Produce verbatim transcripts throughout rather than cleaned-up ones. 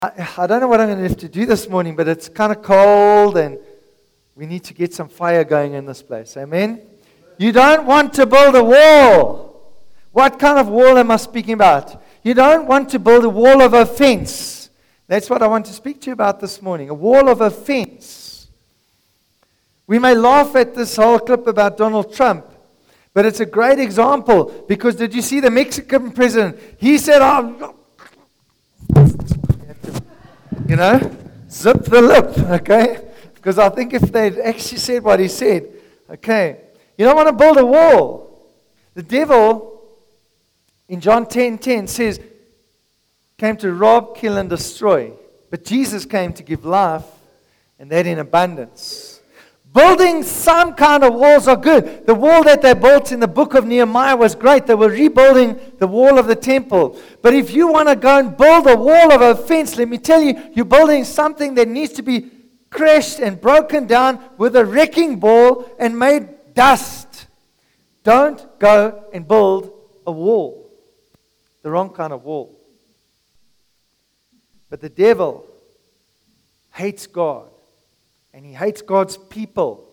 I, I don't know what I'm going to have to do this morning, but it's kind of cold and we need to get some fire going in this place. Amen? You don't want to build a wall. What kind of wall am I speaking about? You don't want to build a wall of offense. That's what I want to speak to you about this morning. A wall of offense. We may laugh at this whole clip about Donald Trump, but it's a great example because did you see the Mexican president? He said, oh, you know, zip the lip, okay? Because I think if they'd actually said what he said, okay, you don't want to build a wall. The devil, in John ten ten, says, came to rob, kill, and destroy. But Jesus came to give life, and that in abundance. Building some kind of walls are good. The wall that they built in the book of Nehemiah was great. They were rebuilding the wall of the temple. But if you want to go and build a wall of offense, let me tell you, you're building something that needs to be crashed and broken down with a wrecking ball and made dust. Don't go and build a wall. The wrong kind of wall. But the devil hates God. And he hates God's people.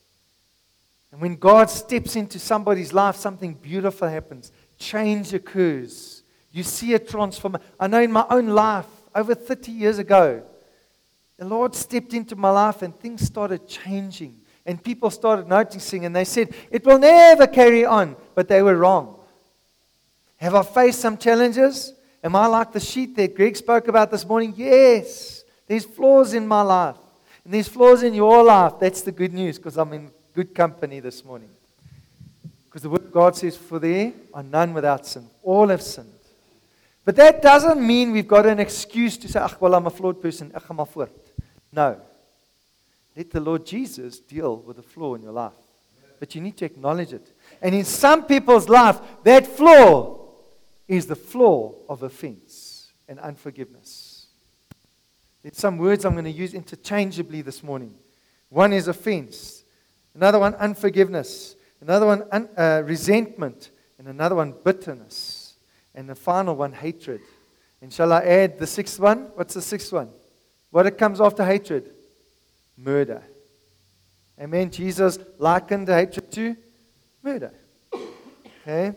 And when God steps into somebody's life, something beautiful happens. Change occurs. You see a transformation. I know in my own life, over thirty years ago, the Lord stepped into my life and things started changing. And people started noticing and they said, it will never carry on. But they were wrong. Have I faced some challenges? Am I like the sheet that Greg spoke about this morning? Yes. There's flaws in my life. And there's flaws in your life. That's the good news because I'm in good company this morning. Because the word of God says, for there are none without sin. All have sinned. But that doesn't mean we've got an excuse to say, ach, well, I'm a flawed person. Ach, I'm a voort. No. Let the Lord Jesus deal with the flaw in your life. But you need to acknowledge it. And in some people's life, that flaw is the flaw of offense and unforgiveness. There's some words I'm going to use interchangeably this morning. One is offense. Another one, unforgiveness. Another one, un, uh, resentment. And another one, bitterness. And the final one, hatred. And shall I add the sixth one? What's the sixth one? What it comes after hatred? Murder. Amen. Jesus likened hatred to murder. Okay?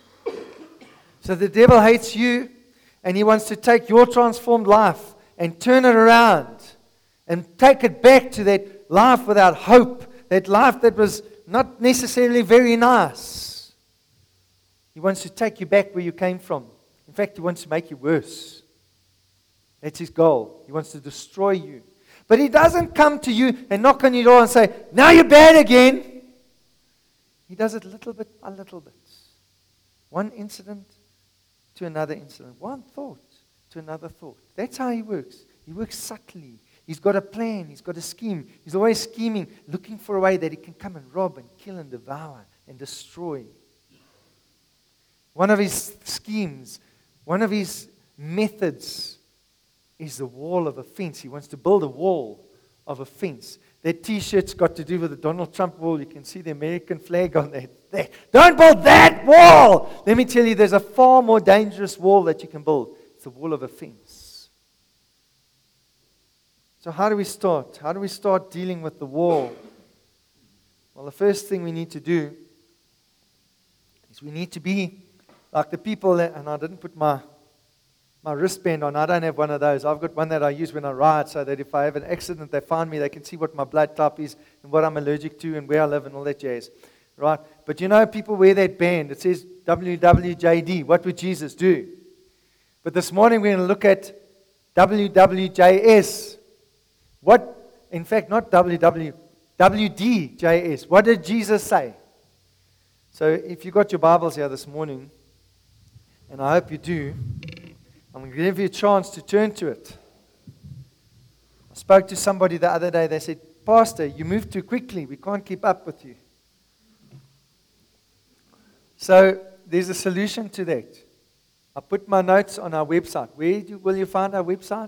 So the devil hates you, and he wants to take your transformed life and turn it around and take it back to that life without hope, that life that was not necessarily very nice. He wants to take you back where you came from. In fact, he wants to make you worse. That's his goal. He wants to destroy you. But he doesn't come to you and knock on your door and say, now you're bad again. He does it little bit by little bit. One incident to another incident. One thought to another thought. That's how he works. He works subtly. He's got a plan. He's got a scheme. He's always scheming, looking for a way that he can come and rob and kill and devour and destroy. One of his schemes, one of his methods is the wall of offense. He wants to build a wall of offense. That t-shirt's got to do with the Donald Trump wall. You can see the American flag on that. There. Don't build that wall! Let me tell you, there's a far more dangerous wall that you can build. The wall of offense. So how do we start? How do we start dealing with the wall? Well, the first thing we need to do is we need to be like the people that, and I didn't put my my wristband on. I don't have one of those. I've got one that I use when I ride so that if I have an accident, they find me, they can see what my blood type is and what I'm allergic to and where I live and all that jazz. Right? But you know, people wear that band. It says W W J D. What would Jesus do? But this morning we're going to look at W W J S. What, in fact, not W W, W D J S. What did Jesus say? So if you got your Bibles here this morning, and I hope you do, I'm going to give you a chance to turn to it. I spoke to somebody the other day. They said, Pastor, you move too quickly. We can't keep up with you. So there's a solution to that. I put my notes on our website. Where do, will you find our website?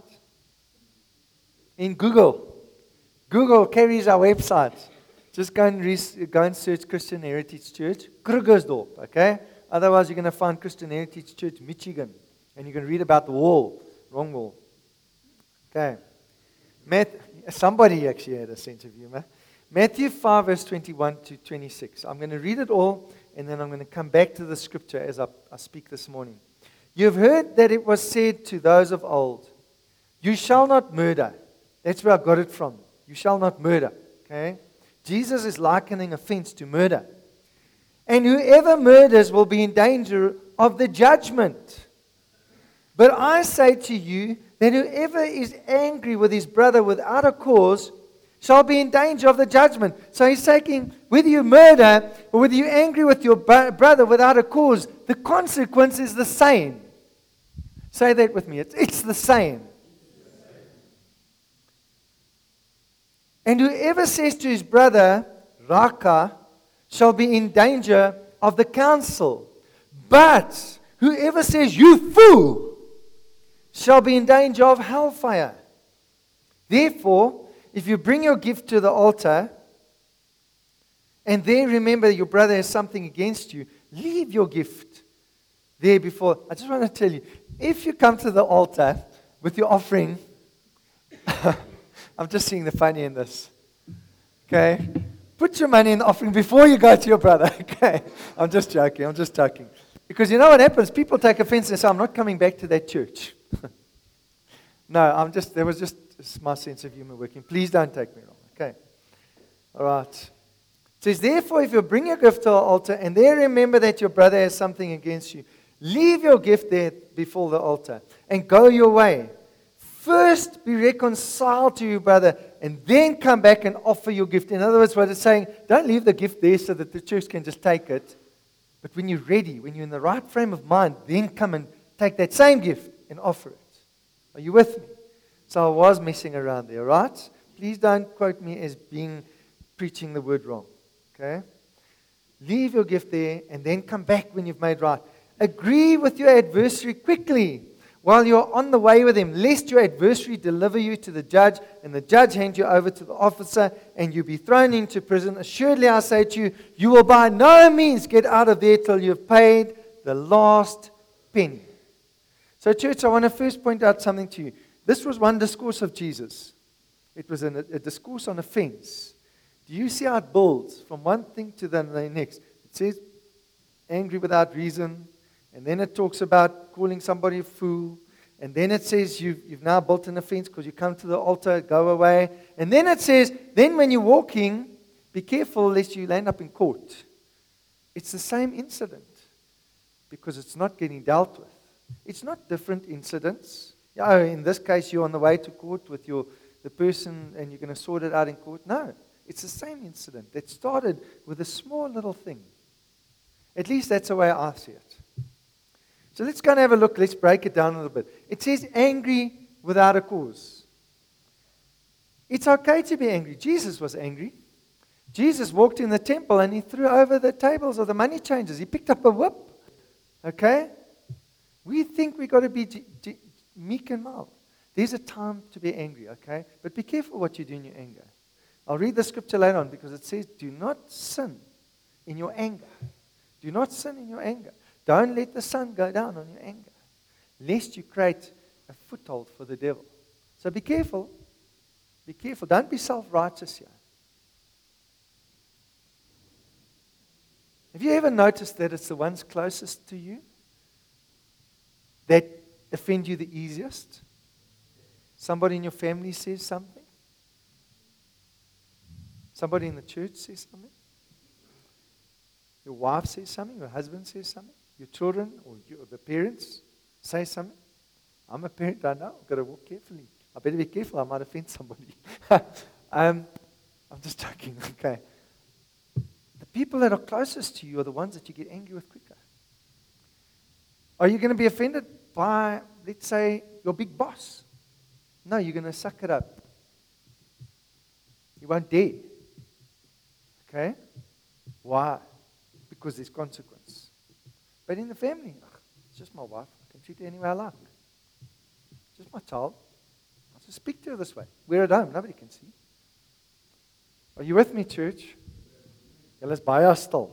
In Google. Google carries our website. Just go and, re- go and search Christian Heritage Church, Krugersdorp, okay? Otherwise, you're going to find Christian Heritage Church, Michigan. And you can read about the wall. Wrong wall. Okay. Matt, somebody actually had a sense of humor. Matthew five, verse twenty-one to twenty-six. I'm going to read it all, and then I'm going to come back to the scripture as I, I speak this morning. You have heard that it was said to those of old, you shall not murder. That's where I got it from. You shall not murder. Okay? Jesus is likening offense to murder. And whoever murders will be in danger of the judgment. But I say to you that whoever is angry with his brother without a cause shall be in danger of the judgment. So he's saying, whether you murder or whether you're angry with your brother without a cause, the consequence is the same. Say that with me. It's, it's the same. And whoever says to his brother, Raka, shall be in danger of the council. But whoever says, you fool, shall be in danger of hellfire. Therefore, if you bring your gift to the altar, and there remember your brother has something against you, leave your gift there before. I just want to tell you, if you come to the altar with your offering, I'm just seeing the funny in this. Okay? Put your money in the offering before you go to your brother. Okay? I'm just joking. I'm just joking. Because you know what happens? People take offense and say, I'm not coming back to that church. No, I'm just, there was just my sense of humor working. Please don't take me wrong. Okay. All right. It says, therefore, if you bring your gift to the altar and there remember that your brother has something against you, leave your gift there before the altar and go your way. First be reconciled to your brother and then come back and offer your gift. In other words, what it's saying, don't leave the gift there so that the church can just take it. But when you're ready, when you're in the right frame of mind, then come and take that same gift and offer it. Are you with me? So I was messing around there, right? Please don't quote me as being preaching the word wrong. Okay? Leave your gift there and then come back when you've made right. Agree with your adversary quickly while you're on the way with him, lest your adversary deliver you to the judge and the judge hand you over to the officer and you be thrown into prison. Assuredly, I say to you, you will by no means get out of there till you've paid the last penny. So, church, I want to first point out something to you. This was one discourse of Jesus. It was a, a discourse on offense. Do you see how it builds from one thing to the next? It says, angry without reason. And then it talks about calling somebody a fool. And then it says you've, you've now built an offense because you come to the altar, go away. And then it says, then when you're walking, be careful lest you land up in court. It's the same incident because it's not getting dealt with. It's not different incidents. Yeah, in this case, you're on the way to court with your the person and you're going to sort it out in court. No, it's the same incident that started with a small little thing. At least that's the way I see it. So let's go and have a look. Let's break it down a little bit. It says angry without a cause. It's okay to be angry. Jesus was angry. Jesus walked in the temple and he threw over the tables of the money changers. He picked up a whip. Okay? We think we've got to be g- g- meek and mild. There's a time to be angry, okay? But be careful what you do in your anger. I'll read the scripture later on because it says, do not sin in your anger. Do not sin in your anger. Don't let the sun go down on your anger, lest you create a foothold for the devil. So be careful. Be careful. Don't be self-righteous here. Have you ever noticed that it's the ones closest to you that offend you the easiest? Somebody in your family says something. Somebody in the church says something. Your wife says something. Your husband says something. Your children or, you, or the parents say something. I'm a parent, I know. I've got to walk carefully. I better be careful. I might offend somebody. um, I'm just joking. Okay. The people that are closest to you are the ones that you get angry with quicker. Are you going to be offended by, let's say, your big boss? No, you're going to suck it up. You won't dare. Okay? Why? Because there's consequence. But in the family, ugh, it's just my wife. I can treat her any way I like. Just my child. I'll just speak to her this way. We're at home. Nobody can see. Are you with me, church? Yeah, let's buy our still.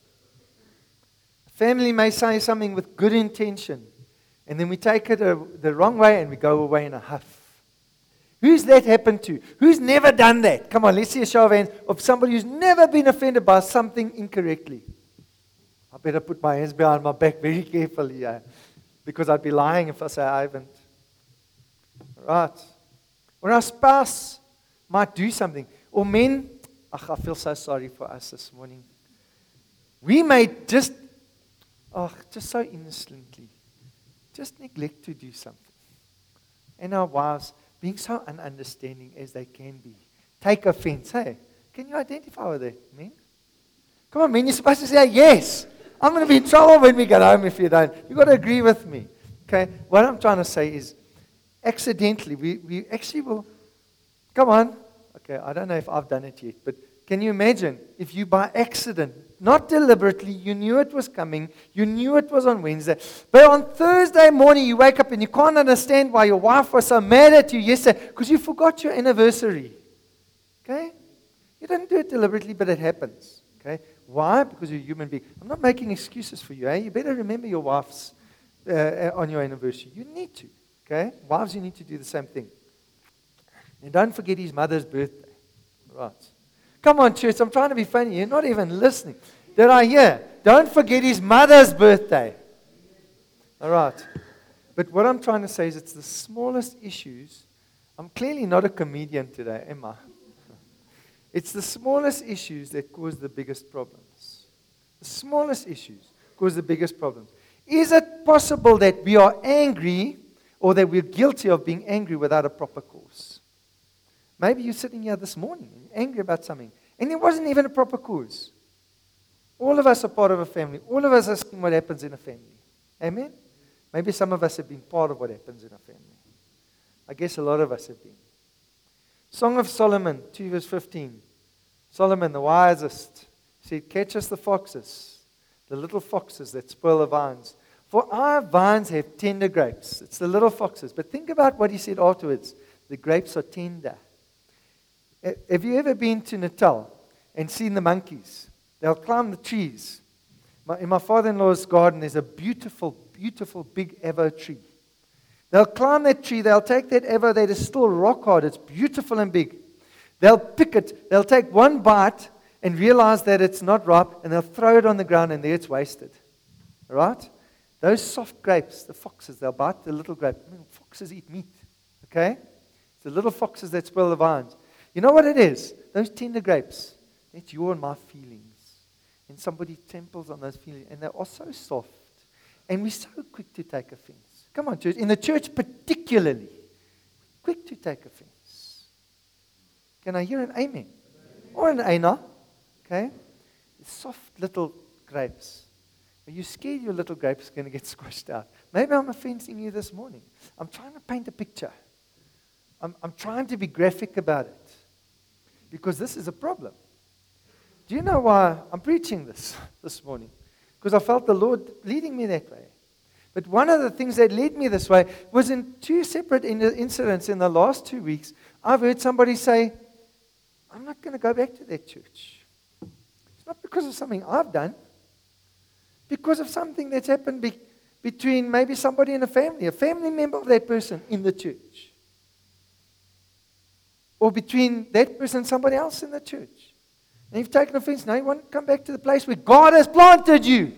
A family may say something with good intention, and then we take it a, the wrong way and we go away in a huff. Who's that happened to? Who's never done that? Come on, let's see a show of hands of somebody who's never been offended by something incorrectly. I better put my hands behind my back very carefully, yeah, because I'd be lying if I say I haven't. Right. Or our spouse might do something. Or men, ach, I feel so sorry for us this morning. We may just, oh, just so innocently, just neglect to do something. And our wives, being so ununderstanding as they can be, take offense. Hey, can you identify with that, men? Come on, men, you're supposed to say yes. I'm going to be in trouble when we get home if you don't. You've got to agree with me. Okay? What I'm trying to say is, accidentally, we, we actually will, come on. Okay, I don't know if I've done it yet, but can you imagine if you by accident, not deliberately, you knew it was coming, you knew it was on Wednesday, but on Thursday morning you wake up and you can't understand why your wife was so mad at you yesterday because you forgot your anniversary. Okay? You didn't do it deliberately, but it happens. Okay? Why? Because you're a human being. I'm not making excuses for you. Eh? You better remember your wife's uh, on your anniversary. You need to. Okay? Wives, you need to do the same thing. And don't forget his mother's birthday. Right. Come on, church. I'm trying to be funny. You're not even listening. Did I hear? Don't forget his mother's birthday. All right. But what I'm trying to say is it's the smallest issues. I'm clearly not a comedian today, am I? It's the smallest issues that cause the biggest problems. The smallest issues cause the biggest problems. Is it possible that we are angry or that we're guilty of being angry without a proper cause? Maybe you're sitting here this morning and you're angry about something, and there wasn't even a proper cause. All of us are part of a family. All of us are seeing what happens in a family. Amen? Maybe some of us have been part of what happens in a family. I guess a lot of us have been. Song of Solomon, two verse fifteen. Solomon, the wisest, said, catch us the foxes, the little foxes that spoil the vines. For our vines have tender grapes. It's the little foxes. But think about what he said afterwards. The grapes are tender. Have you ever been to Natal and seen the monkeys? They'll climb the trees. In my father-in-law's garden, there's a beautiful, beautiful big avo tree. They'll climb that tree. They'll take that avo that is still rock hard. It's beautiful and big. They'll pick it. They'll take one bite and realize that it's not ripe, and they'll throw it on the ground, and there it's wasted. All right? Those soft grapes, the foxes, they'll bite the little grape. I mean, foxes eat meat. Okay? It's the little foxes that spoil the vines. You know what it is? Those tender grapes. That's your and my feelings. And somebody tramples on those feelings. And they are so soft. And we're so quick to take offense. Come on, church. In the church particularly. Quick to take offense. Can I hear an amen? Or an aina? Okay? Soft little grapes. Are you scared your little grapes are going to get squished out? Maybe I'm offending you this morning. I'm trying to paint a picture. I'm, I'm trying to be graphic about it. Because this is a problem. Do you know why I'm preaching this this morning? Because I felt the Lord leading me that way. But one of the things that led me this way was in two separate in- incidents in the last two weeks. I've heard somebody say, I'm not going to go back to that church. It's not because of something I've done. Because of something that's happened be- between maybe somebody in a family, a family member of that person in the church. Or between that person and somebody else in the church. And you've taken offense. Now you want to come back to the place where God has planted you.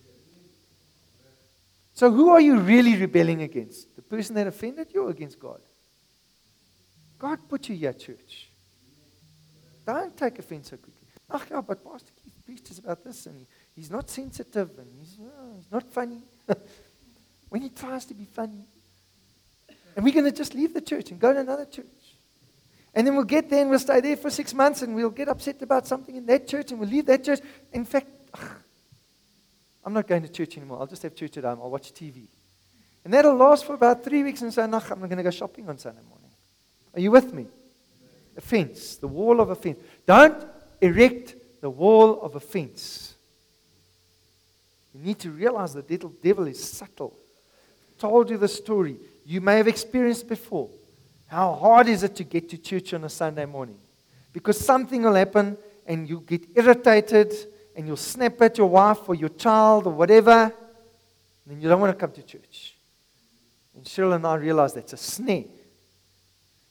So who are you really rebelling against? The person that offended you or against God? God put you here, church. Don't take offense so quickly. Oh, yeah, but Pastor Keith preaches about this and he, he's not sensitive and he's, oh, he's not funny. When he tries to be funny. And we're going to just leave the church and go to another church. And then we'll get there and we'll stay there for six months and we'll get upset about something in that church and we'll leave that church. In fact, ugh, I'm not going to church anymore. I'll just have church at home. I'll watch T V. And that'll last for about three weeks and say, no, I'm not going to go shopping on Sunday morning. Are you with me? Offense, the wall of offense. Don't erect the wall of offense. You need to realize the devil, devil is subtle. Told you the story. You may have experienced before. How hard is it to get to church on a Sunday morning? Because something will happen and you'll get irritated and you'll snap at your wife or your child or whatever. And then you don't want to come to church. And Cheryl and I realized that's a snare.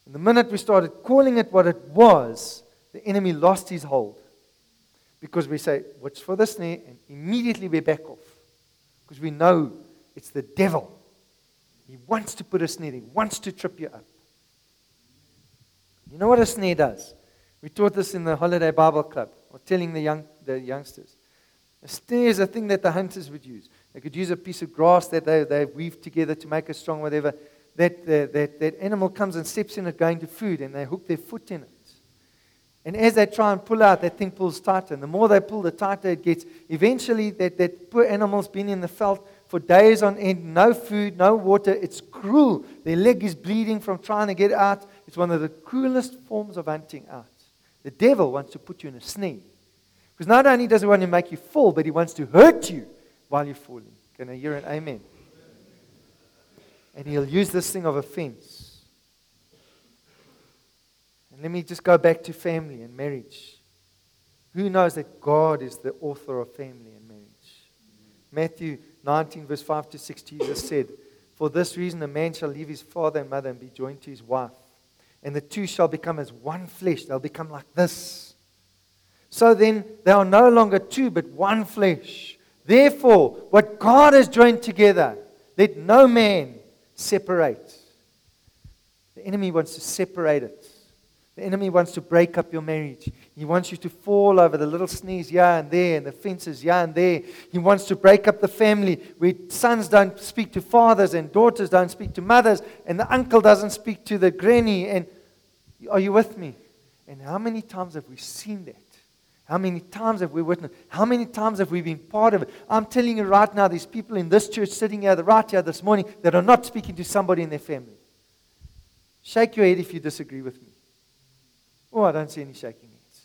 And the minute we started calling it what it was, the enemy lost his hold. Because we say, watch for the snare, and immediately we back off. Because we know it's the devil. He wants to put a snare, he wants to trip you up. You know what a snare does? We taught this in the Holiday Bible Club, or telling the young the youngsters. A snare is a thing that the hunters would use. They could use a piece of grass that they, they weave together to make it strong, whatever. That, that, that, that animal comes and steps in it going to food, and they hook their foot in it. And as they try and pull out, that thing pulls tighter. And the more they pull, the tighter it gets. Eventually, that, that poor animal's been in the veld for days on end, no food, no water. It's cruel. Their leg is bleeding from trying to get out. It's one of the cruelest forms of hunting out. The devil wants to put you in a snare. Because not only does he want to make you fall, but he wants to hurt you while you're falling. Can I hear an amen? And he'll use this thing of offense. And let me just go back to family and marriage. Who knows that God is the author of family and marriage? Matthew nineteen, verse five to six, Jesus said, "For this reason a man shall leave his father and mother and be joined to his wife. And the two shall become as one flesh." They'll become like this. "So then they are no longer two, but one flesh. Therefore, what God has joined together, let no man separate." The enemy wants to separate it. The enemy wants to break up your marriage. He wants you to fall over the little snares here and there and the fences here and there. He wants to break up the family where sons don't speak to fathers and daughters don't speak to mothers and the uncle doesn't speak to the granny. And are you with me? And how many times have we seen that? How many times have we witnessed? How many times have we been part of it? I'm telling you right now, there's people in this church sitting here, right here this morning, that are not speaking to somebody in their family. Shake your head if you disagree with me. Oh, I don't see any shaking heads.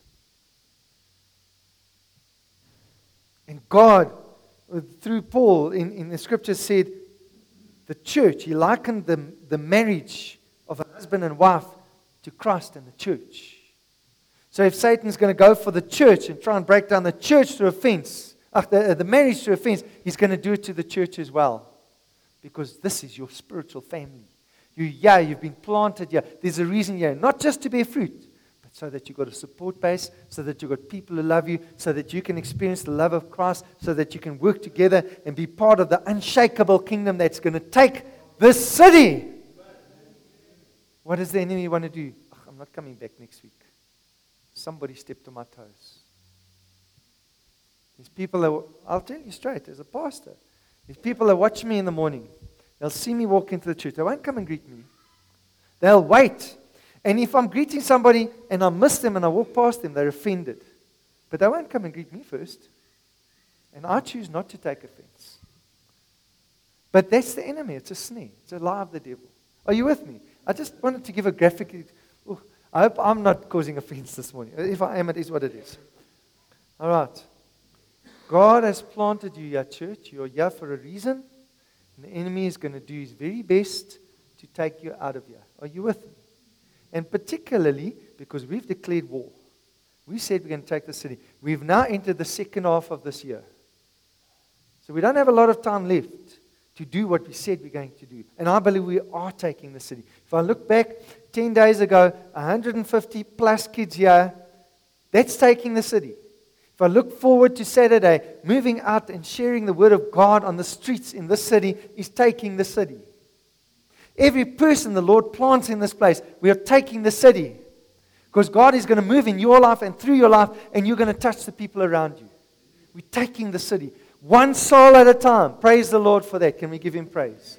And God, through Paul in, in the scriptures said, the church, he likened the, the marriage of a husband and wife to Christ and the church. So if Satan's going to go for the church and try and break down the church through offense, uh, the, the marriage through offense, he's going to do it to the church as well. Because this is your spiritual family. You, yeah, you've been planted here. There's a reason here. Not just to bear fruit, but so that you've got a support base, so that you've got people who love you, so that you can experience the love of Christ, so that you can work together and be part of the unshakable kingdom that's going to take this city. What does the enemy want to do? Oh, I'm not coming back next week. Somebody stepped on my toes. These people that, I'll tell you straight, as a pastor, these people that watch me in the morning, they'll see me walk into the church. They won't come and greet me. They'll wait. And if I'm greeting somebody and I miss them and I walk past them, they're offended. But they won't come and greet me first. And I choose not to take offense. But that's the enemy. It's a snare. It's a lie of the devil. Are you with me? I just wanted to give a graphic. Oh, I hope I'm not causing offense this morning. If I am, it is what it is. All right. God has planted you here, church. You're here for a reason. And the enemy is going to do his very best to take you out of here. Are you with me? And particularly because we've declared war. We said we're going to take the city. We've now entered the second half of this year. So we don't have a lot of time left to do what we said we're going to do. And I believe we are taking the city. If I look back ten days ago, one hundred fifty plus kids here, that's taking the city. If I look forward to Saturday, moving out and sharing the word of God on the streets in this city is taking the city. Every person the Lord plants in this place, we are taking the city. Because God is going to move in your life and through your life, and you're going to touch the people around you. We're taking the city. One soul at a time. Praise the Lord for that. Can we give Him praise?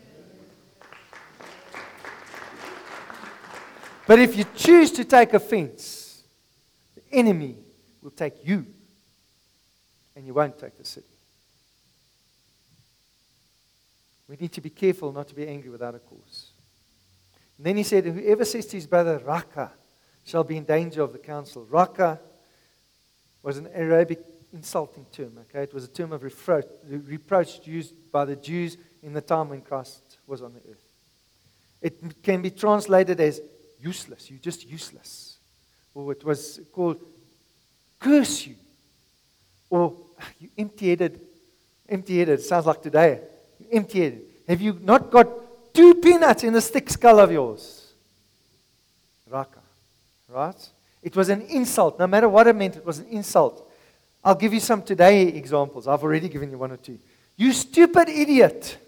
But if you choose to take offense, the enemy will take you. And you won't take the city. We need to be careful not to be angry without a cause. And then he said, whoever says to his brother, Raka, shall be in danger of the council. Raka was an Arabic insulting term. Okay, it was a term of reproach, reproach used by the Jews in the time when Christ was on the earth. It can be translated as useless. You're just useless. Or it was called curse you. Or you empty-headed. Empty-headed. Sounds like today. You empty-headed. Have you not got two peanuts in this thick skull of yours? Raka. Right? It was an insult. No matter what it meant, it was an insult. I'll give you some today examples. I've already given you one or two. You stupid idiot.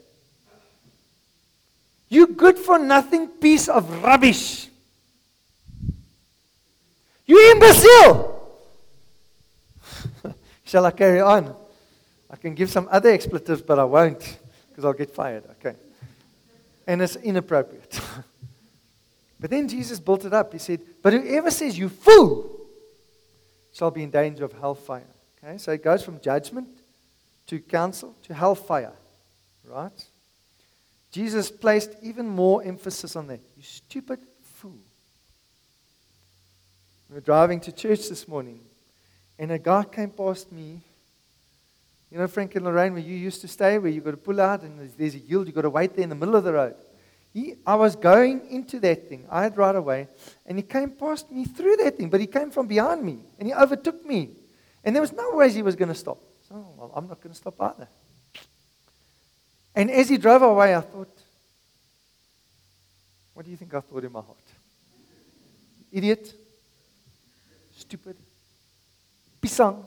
You good for nothing piece of rubbish. You imbecile. Shall I carry on? I can give some other expletives, but I won't because I'll get fired. Okay. And it's inappropriate. But then Jesus built it up. He said, but whoever says you fool shall be in danger of hellfire. Okay, so it goes from judgment to counsel to hellfire. Right? Jesus placed even more emphasis on that. You stupid fool. We were driving to church this morning, and a guy came past me. You know, Frank and Lorraine, where you used to stay, where you've got to pull out, and there's, there's a yield, you've got to wait there in the middle of the road. He, I was going into that thing. I had right away, and he came past me through that thing, but he came from behind me, and he overtook me. And there was no way he was going to stop. So, well, I'm not going to stop either. And as he drove away, I thought, what do you think I thought in my heart? Idiot. Stupid. Pisang.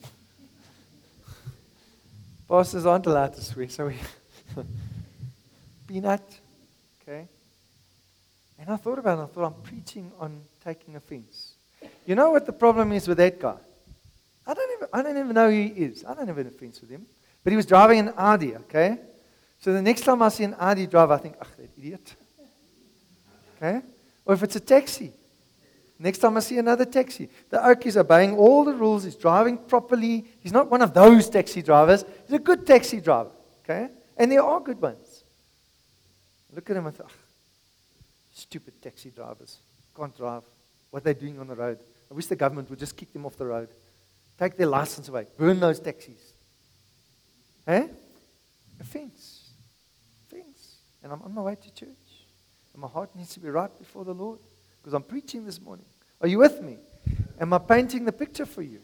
Pastors aren't allowed to swear, so we... Peanut. Okay? And I thought about it, I thought, I'm preaching on taking offense. You know what the problem is with that guy? I don't even, I don't even know who he is. I don't have an offense with him. But he was driving an Audi, okay? So the next time I see an Audi drive, I think, ach, that idiot. Okay? Or if it's a taxi. Next time I see another taxi. The Oak is obeying all the rules. He's driving properly. He's not one of those taxi drivers. He's a good taxi driver. Okay? And there are good ones. Look at him and think, stupid taxi drivers. Can't drive. What they're doing on the road. I wish the government would just kick them off the road. Take their license away. Burn those taxis. Eh? Offense. Offense. And I'm on my way to church. And my heart needs to be right before the Lord. Because I'm preaching this morning. Are you with me? Am I painting the picture for you?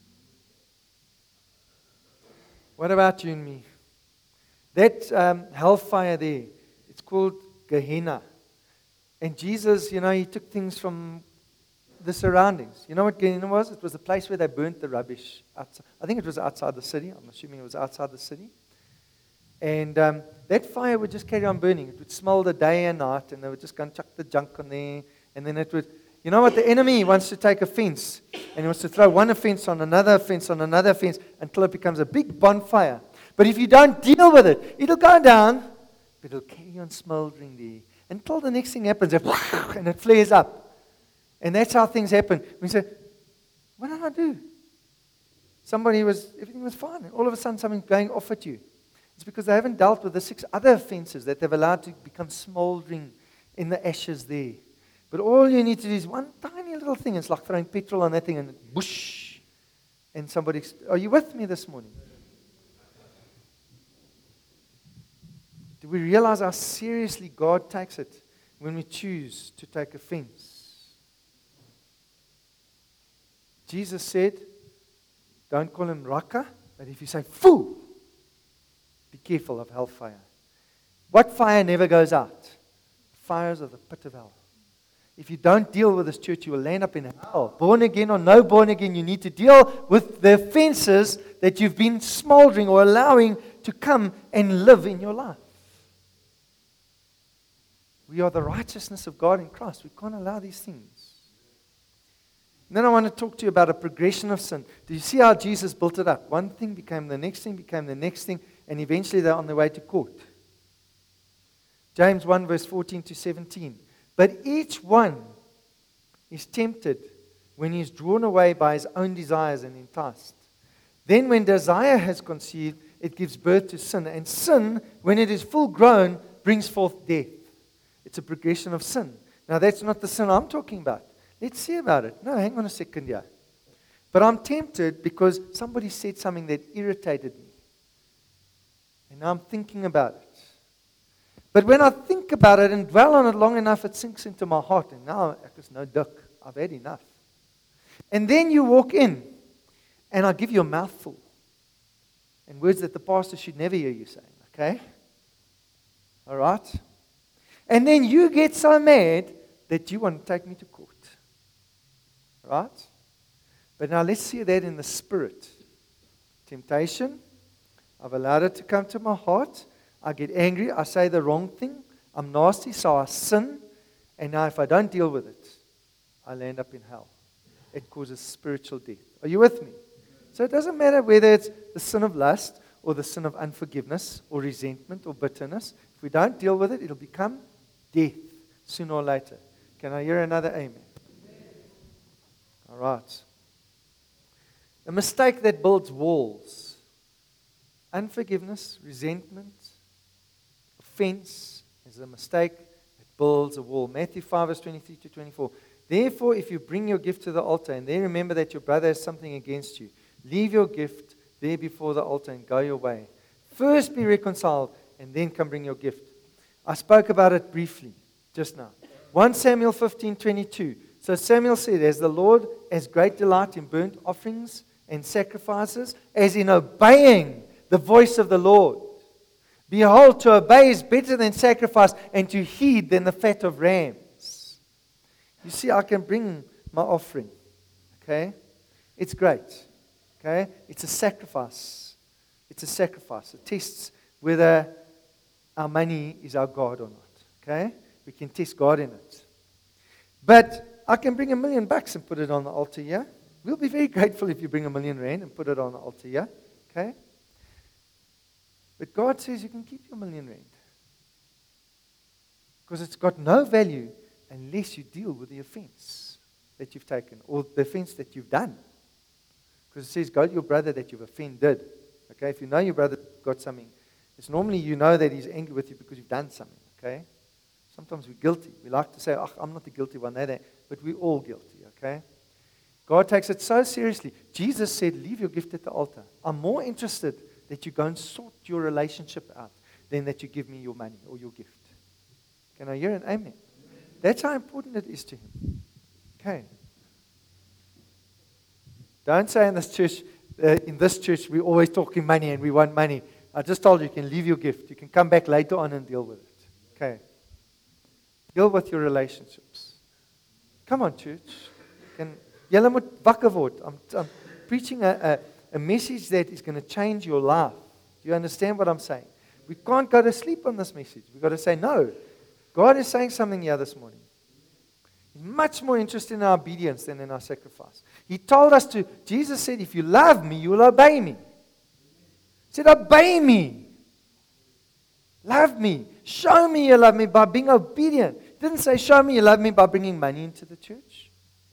What about you and me? That um, hellfire there, it's called Gehenna. And Jesus, you know, he took things from the surroundings. You know what Gehenna was? It was the place where they burnt the rubbish. Outside. I think it was outside the city. I'm assuming it was outside the city. And um, that fire would just carry on burning. It would smolder day and night, and they would just go and chuck the junk on there. And then it would, you know what? The enemy wants to take offense, and he wants to throw one offense on another offense on another offense until it becomes a big bonfire. But if you don't deal with it, it'll go down, but it'll carry on smoldering there until the next thing happens, and it flares up. And that's how things happen. We say, what did I do? Somebody was, everything was fine. And all of a sudden, something's going off at you. It's because they haven't dealt with the six other offenses that they've allowed to become smoldering in the ashes there. But all you need to do is one tiny little thing. It's like throwing petrol on that thing and whoosh. And somebody, are you with me this morning? Do we realize how seriously God takes it when we choose to take offense? Jesus said, don't call him Raka, but if you say fool, be careful of hellfire. What fire never goes out? Fires of the pit of hell. If you don't deal with this church, you will land up in hell. Born again or no born again, you need to deal with the offenses that you've been smoldering or allowing to come and live in your life. We are the righteousness of God in Christ. We can't allow these things. And then I want to talk to you about a progression of sin. Do you see how Jesus built it up? One thing became the next thing, became the next thing, and eventually they're on their way to court. James one verse fourteen to seventeen. But each one is tempted when he is drawn away by his own desires and enticed. Then when desire has conceived, it gives birth to sin. And sin, when it is full grown, brings forth death. It's a progression of sin. Now that's not the sin I'm talking about. Let's see about it. No, hang on a second here. But I'm tempted because somebody said something that irritated me. And now I'm thinking about it. But when I think about it and dwell on it long enough, it sinks into my heart. And now, there's no duck. I've had enough. And then you walk in, and I give you a mouthful. And words that the pastor should never hear you saying. Okay? All right? And then you get so mad that you want to take me to court. Right? But now let's see that in the spirit. Temptation. I've allowed it to come to my heart. I get angry. I say the wrong thing. I'm nasty, so I sin. And now if I don't deal with it, I'll end up in hell. It causes spiritual death. Are you with me? So it doesn't matter whether it's the sin of lust or the sin of unforgiveness or resentment or bitterness. If we don't deal with it, it'll become death sooner or later. Can I hear another amen? All right. A mistake that builds walls. Unforgiveness, resentment, offense is a mistake that builds a wall. Matthew five, verse twenty-three to twenty-four. Therefore, if you bring your gift to the altar and then remember that your brother has something against you, leave your gift there before the altar and go your way. First be reconciled and then come bring your gift. I spoke about it briefly just now. First Samuel fifteen twenty-two. So Samuel said, as the Lord has great delight in burnt offerings and sacrifices, as in obeying the voice of the Lord. Behold, to obey is better than sacrifice, and to heed than the fat of rams. You see, I can bring my offering. Okay? It's great. Okay? It's a sacrifice. It's a sacrifice. It tests whether our money is our God or not. Okay? We can test God in it. But I can bring a million bucks and put it on the altar here. We'll be very grateful if you bring a million rand and put it on the altar here. Okay? But God says you can keep your million rand. Because it's got no value unless you deal with the offense that you've taken or the offense that you've done. Because it says, go to your brother that you've offended. Okay? If you know your brother got something, it's normally you know that he's angry with you because you've done something. Okay? Sometimes we're guilty. We like to say, oh, I'm not the guilty one. They, they. But we're all guilty. Okay? God takes it so seriously. Jesus said, leave your gift at the altar. I'm more interested that you go and sort your relationship out than that you give me your money or your gift. Can I hear an amen? Amen. That's how important it is to Him. Okay. Don't say in this church, uh, in this church, we're always talking money and we want money. I just told you, you can leave your gift. You can come back later on and deal with it. Okay. Deal with your relationships. Come on, church. Can Julle moet wakker word. I'm, I'm preaching a, a, a message that is going to change your life. Do you understand what I'm saying? We can't go to sleep on this message. We've got to say, no. God is saying something here this morning. He's much more interested in our obedience than in our sacrifice. He told us to, Jesus said, if you love me, you will obey me. He said, obey me. Love me. Show me you love me by being obedient. He didn't say, show me you love me by bringing money into the church.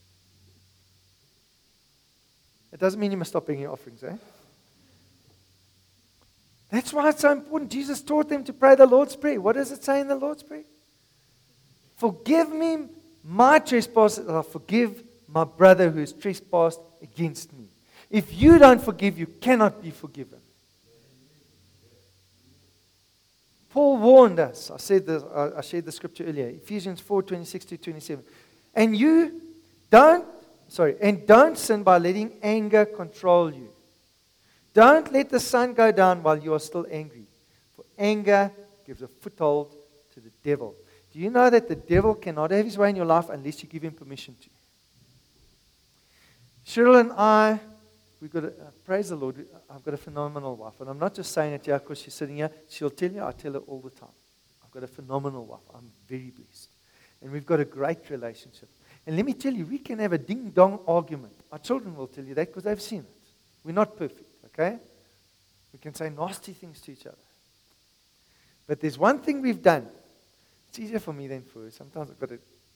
It doesn't mean you must stop bringing offerings, eh? That's why it's so important. Jesus taught them to pray the Lord's Prayer. What does it say in the Lord's Prayer? Forgive me my trespasses, I forgive my brother who has trespassed against me. If you don't forgive, you cannot be forgiven. Paul warned us. I said this, I shared the scripture earlier. Ephesians four, twenty-six to twenty-seven. And you don't, sorry, and don't sin by letting anger control you. Don't let the sun go down while you are still angry. For anger gives a foothold to the devil. Do you know that the devil cannot have his way in your life unless you give him permission to? Cheryl and I, we've got to, uh, praise the Lord, I've got a phenomenal wife. And I'm not just saying it here because she's sitting here. She'll tell you, I tell her all the time. I've got a phenomenal wife. I'm very blessed. And we've got a great relationship. And let me tell you, we can have a ding-dong argument. Our children will tell you that because they've seen it. We're not perfect, okay? We can say nasty things to each other. But there's one thing we've done. It's easier for me than for her. Sometimes I've got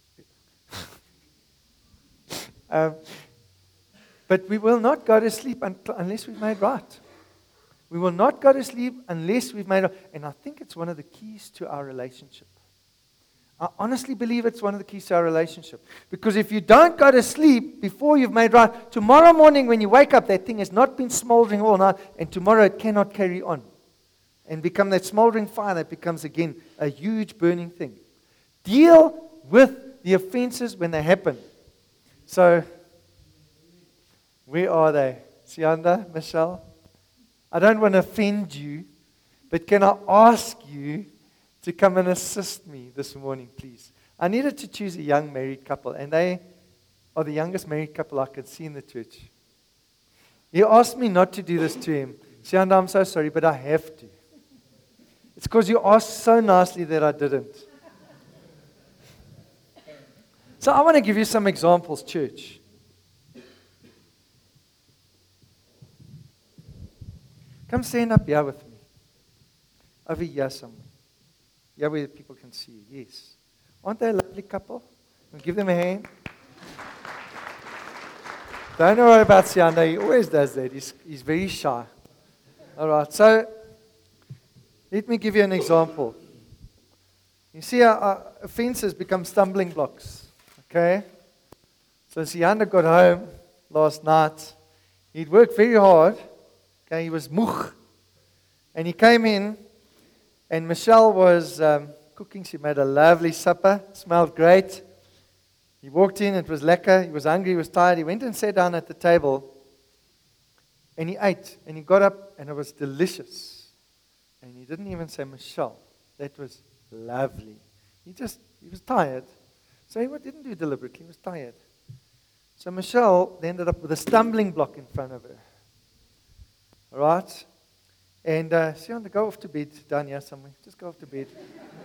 to... um, but we will not go to sleep unless we've made right. We will not go to sleep unless we've made right. And I think it's one of the keys to our relationship. I honestly believe it's one of the keys to our relationship. Because if you don't go to sleep before you've made right, tomorrow morning when you wake up, that thing has not been smoldering all night, and tomorrow it cannot carry on and become that smoldering fire that becomes again a huge burning thing. Deal with the offenses when they happen. So, where are they? Sianda, Michelle? I don't want to offend you, but can I ask you to come and assist me this morning, please? I needed to choose a young married couple, and they are the youngest married couple I could see in the church. He asked me not to do this to him. Sianda, I'm so sorry, but I have to. It's because you asked so nicely that I didn't. So I want to give you some examples, church. Come stand up here with me. Over here somewhere. Here where people can see you. Yes. Aren't they a lovely couple? We'll give them a hand. Don't worry about Sianda. He always does that. He's, he's very shy. All right. So, let me give you an example. You see, our, our offenses become stumbling blocks. Okay? So, Sianda got home last night. He'd worked very hard. Okay? He was moeg. And he came in, and Michelle was um, cooking. She made a lovely supper. Smelled great. He walked in, it was lekker. He was hungry, he was tired. He went and sat down at the table. And he ate. And he got up, and it was delicious. And he didn't even say, Michelle, that was lovely. He just, he was tired. So he didn't do it deliberately, he was tired. So Michelle ended up with a stumbling block in front of her. All right? And uh, she wanted to go off to bed down here somewhere. Just go off to bed.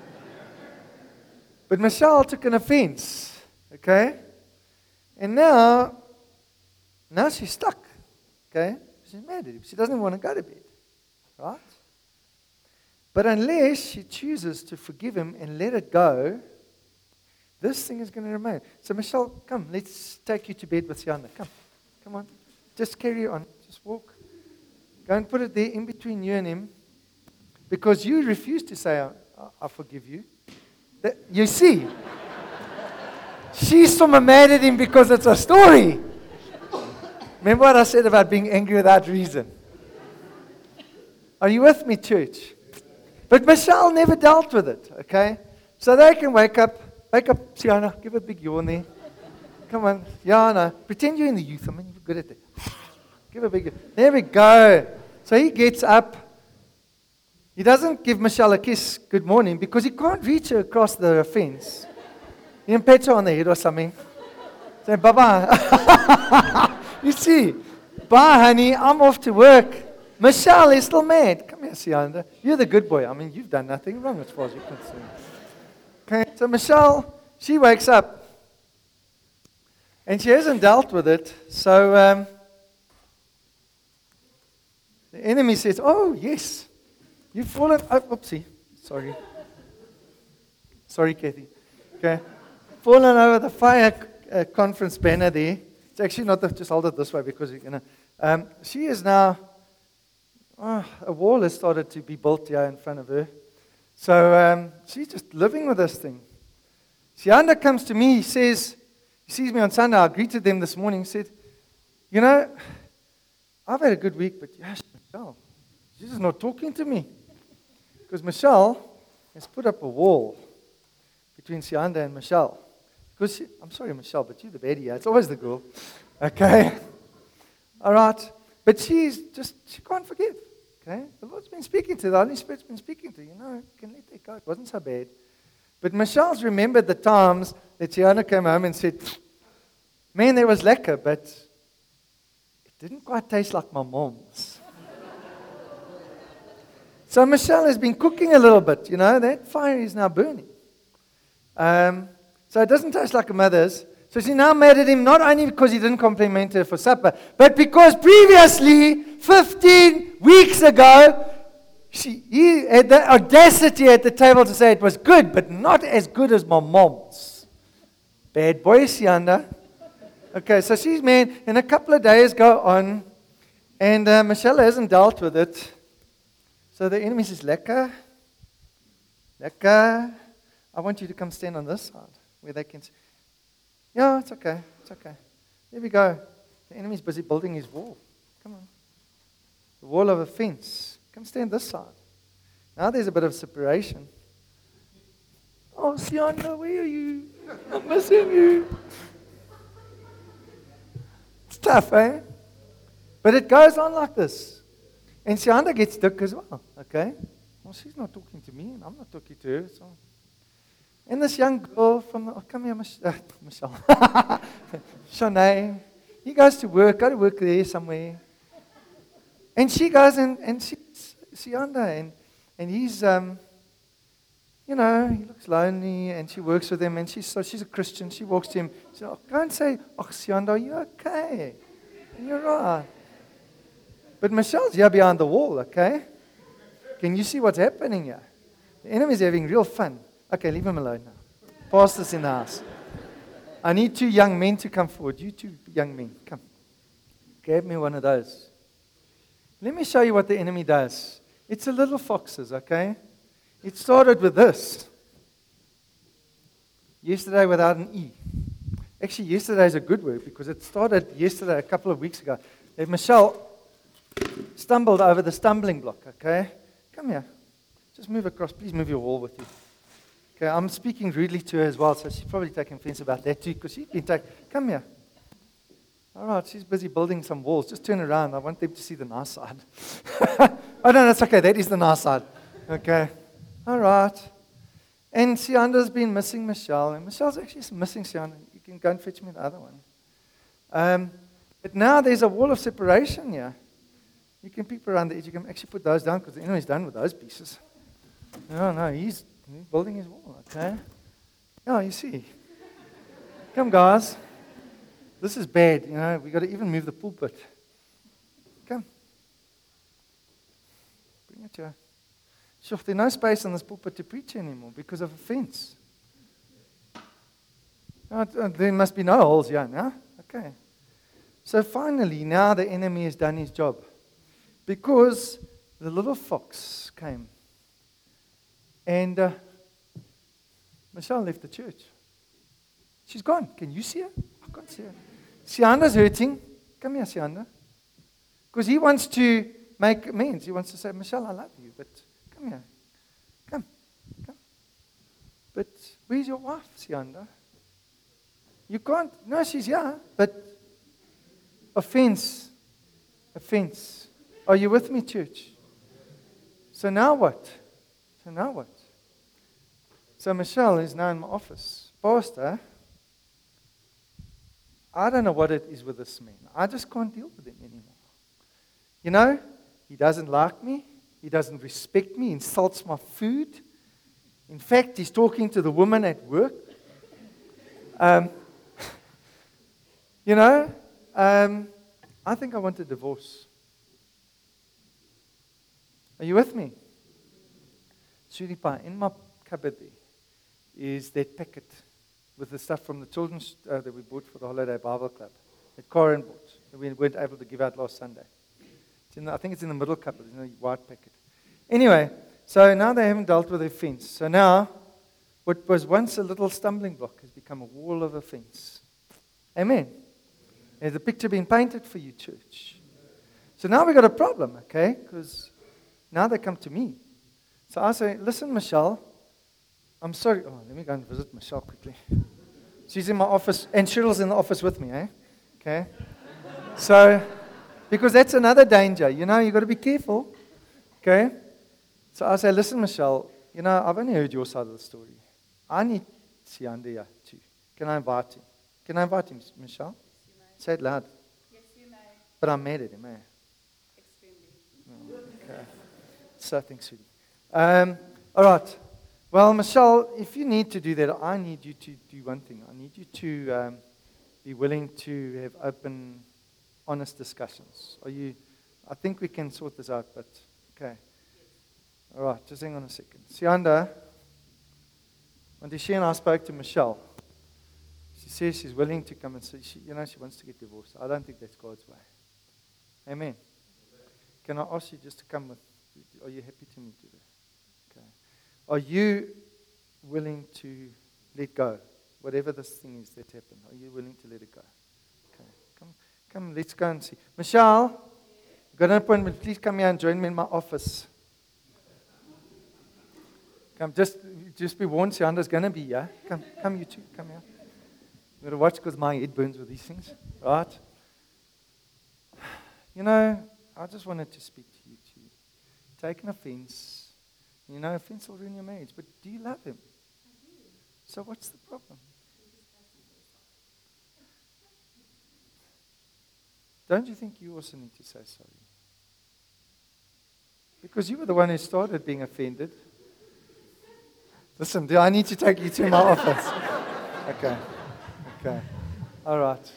But Michelle took an offense. Okay? And now, now she's stuck. Okay? She's mad at him. She doesn't want to go to bed. Right? But unless she chooses to forgive him and let it go, this thing is going to remain. So Michelle, come, let's take you to bed with Sianda. Come. Come on. Just carry on. Just walk. Go and put it there in between you and him. Because you refuse to say, I, I forgive you. That, you see, she's so mad at him because it's a story. Remember what I said about being angry without reason? Are you with me, church? But Michelle never dealt with it, okay? So they can wake up, wake up, Siana, give a big yawn there. Come on, Yana, pretend you're in the youth. I mean, you're good at it. Give a big yawn. There we go. So he gets up. He doesn't give Michelle a kiss, good morning, because he can't reach her across the fence. He can pat her on the head or something. Say, bye-bye. You see, bye, honey, I'm off to work. Michelle is still mad. Come here, Sianda. You're the good boy. I mean, you've done nothing wrong as far as you're concerned. Okay, so Michelle, she wakes up. And she hasn't dealt with it. So um, the enemy says, oh, yes. You've fallen. Oh, oopsie. Sorry. Sorry, Kathy. Okay. Fallen over the fire uh, conference banner there. It's actually not the, just hold it this way because you're going to. Um, she is now. Oh, a wall has started to be built here in front of her. So um, she's just living with this thing. Sianda comes to me. He says, he sees me on Sunday. I greeted them this morning. He said, you know, I've had a good week, but yes, Michelle, she's just not talking to me. Because Michelle has put up a wall between Sianda and Michelle. Because she, I'm sorry, Michelle, but you're the baddie. It's always the girl. Okay? All right? But she's just, she can't forgive. Okay? The Lord's been speaking to her. The Holy Spirit's been speaking to her. You know, you can let that go. It wasn't so bad. But Michelle's remembered the times that Sianda came home and said, man, there was lekker, but it didn't quite taste like my mom's. So Michelle has been cooking a little bit, you know, that fire is now burning. Um, so it doesn't taste like a mother's. So she's now mad at him, not only because he didn't compliment her for supper, but because previously, fifteen weeks ago, she, he had the audacity at the table to say it was good, but not as good as my mom's. Bad boy, Sianda. Okay, so she's mad, and a couple of days go on, and uh, Michelle hasn't dealt with it. So the enemy says, lekker, lekker. I want you to come stand on this side where they can say, yeah, it's okay, it's okay. There we go. The enemy's busy building his wall. Come on. The wall of offense. Come stand this side. Now there's a bit of separation. Oh, Sianda, where are you? I'm missing you. It's tough, eh? But it goes on like this. And Sianda gets stuck as well, okay? Well, she's not talking to me, and I'm not talking to her. So. And this young girl from the, oh, come here, Mich- uh, Michelle. Shanae. He goes to work, go to work there somewhere. And she goes and, and she's Sianda, and, and he's, um, you know, he looks lonely, and she works with him, and she's, so she's a Christian. She walks to him, she says, oh, go and say, oh, Sianda, are you okay? And you're right. But Michelle's here behind the wall, okay? Can you see what's happening here? The enemy's having real fun. Okay, leave him alone now. Pastor's in the house. I need two young men to come forward. You two young men, come. Grab me one of those. Let me show you what the enemy does. It's a little foxes, okay? It started with this. Yesterday without an E. Actually, yesterday is a good word because it started yesterday, a couple of weeks ago. That Michelle stumbled over the stumbling block, okay? Come here. Just move across. Please move your wall with you. Okay, I'm speaking rudely to her as well, so she's probably taking offense about that too, because she's been taking, come here. All right, she's busy building some walls. Just turn around. I want them to see the nice side. Oh, no, that's okay. That is the nice side. Okay. All right. And Sianda's been missing Michelle, and Michelle's actually missing Sianda. You can go and fetch me the other one. Um, but now there's a wall of separation here. You can peep around the edge. You can actually put those down because the enemy's done with those pieces. No, no, he's, he's building his wall, okay? Yeah, you see. Come, guys. This is bad, you know. We've got to even move the pulpit. Come. Bring it to her. Sure, there's no space on this pulpit to preach anymore because of a fence. Oh, there must be no holes here now. Okay. So finally, now the enemy has done his job. Because the little fox came. And uh, Michelle left the church. She's gone. Can you see her? I can't see her. Sianda's hurting. Come here, Sianda. Because he wants to make amends. He wants to say, Michelle, I love you, but come here. Come. Come. But where's your wife, Sianda? You can't. No, she's here. But offense. Offense. Are you with me, church? So now what? So now what? So Michelle is now in my office. Pastor, I don't know what it is with this man. I just can't deal with him anymore. You know, he doesn't like me. He doesn't respect me. He insults my food. In fact, he's talking to the woman at work. Um, you know, um, I think I want a divorce. Are you with me? Sweetie pie, in my cupboard there is that packet with the stuff from the children's uh, that we bought for the Holiday Bible Club that Corin bought that we weren't able to give out last Sunday. It's in the, I think it's in the middle cupboard, in the white packet. Anyway, so now they haven't dealt with offense. So now, what was once a little stumbling block has become a wall of offense. Amen. There's a picture being painted for you, church. So now we've got a problem, okay? Because now they come to me. So I say, listen, Michelle, I'm sorry. Oh, let me go and visit Michelle quickly. She's in my office, and Cheryl's in the office with me, eh? Okay? So, because that's another danger. You know, you've got to be careful. Okay? So I say, listen, Michelle, you know, I've only heard your side of the story. I need Sianda here too. Can I invite him? Can I invite him, Michelle? Yes, Say it loud. Yes, you may. But I'm mad at him, eh? Extremely. Oh, okay. So thanks, sweetie. Um, all right. Well, Michelle, if you need to do that, I need you to do one thing. I need you to um, be willing to have open, honest discussions. Are you? I think we can sort this out, but okay. All right, just hang on a second. Sianda, when she and I spoke to Michelle, she says she's willing to come and see, she, you know, she wants to get divorced. I don't think that's God's way. Amen. Can I ask you just to come with, are you happy to meet today? Okay. Are you willing to let go? Whatever this thing is that happened, are you willing to let it go? Okay. Come, come, let's go and see. Michelle, got an appointment. Please come here and join me in my office. Come, just, just be warned, Sianda's going to be here. Come, come, you two, come here. You've got to watch because my head burns with these things, right? You know, I just wanted to speak to you too. Take an offense. You know, offense will ruin your marriage, but do you love him? So what's the problem? Don't you think you also need to say sorry? Because you were the one who started being offended. Listen, do I need to take you to my office? Okay. Okay. All right.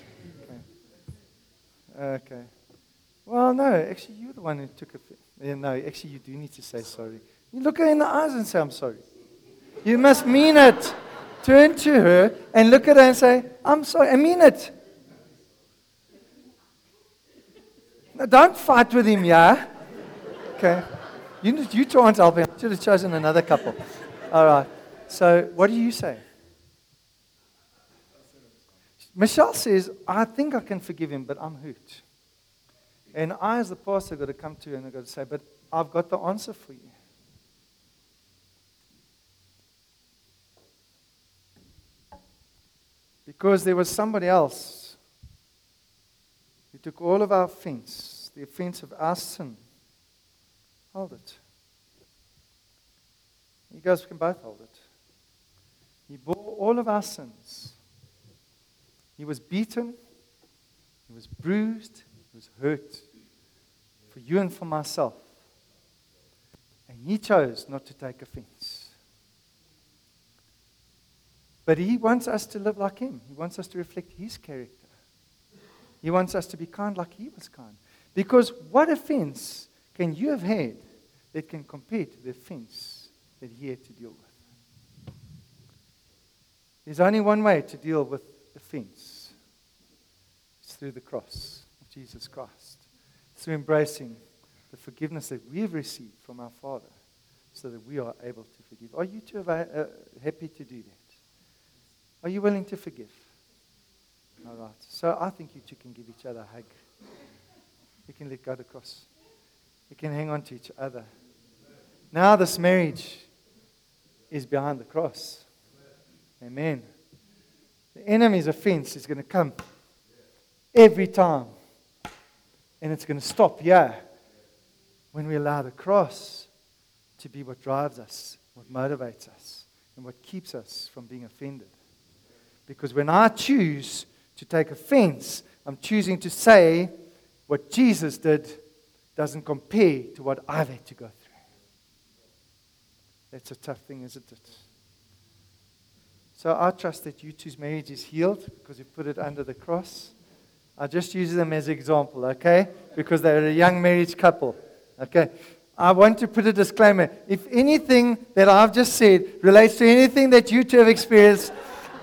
Okay. Okay. Well, no, actually, you're the one who took offense. Yeah, no, actually, you do need to say sorry. You look her in the eyes and say, I'm sorry. You must mean it. Turn to her and look at her and say, I'm sorry. I mean it. Now, don't fight with him, yeah? Okay. You, you try and help him. I should have chosen another couple. All right. So, what do you say? Michelle says, I think I can forgive him, but I'm hurt. And I, as the pastor, got to come to her and I've got to say, but I've got the answer for you. Because there was somebody else who took all of our offense, the offense of our sin. Hold it. You guys can both hold it. He bore all of our sins. He was beaten. He was bruised. He was hurt. For you and for myself. And he chose not to take offense. But he wants us to live like him. He wants us to reflect his character. He wants us to be kind like he was kind. Because what offense can you have had that can compare to the offense that he had to deal with? There's only one way to deal with offense. It's through the cross of Jesus Christ. It's through embracing the forgiveness that we have received from our Father so that we are able to forgive. Are you two uh, happy to do that? Are you willing to forgive? All right. So I think you two can give each other a hug. You can let go of the cross. You can hang on to each other. Now this marriage is behind the cross. Amen. The enemy's offense is going to come every time. And it's going to stop here when we allow the cross to be what drives us, what motivates us, and what keeps us from being offended. Because when I choose to take offense, I'm choosing to say what Jesus did doesn't compare to what I've had to go through. That's a tough thing, isn't it? So I trust that you two's marriage is healed because you put it under the cross. I just use them as an example, okay? Because they're a young marriage couple, okay? I want to put a disclaimer. If anything that I've just said relates to anything that you two have experienced,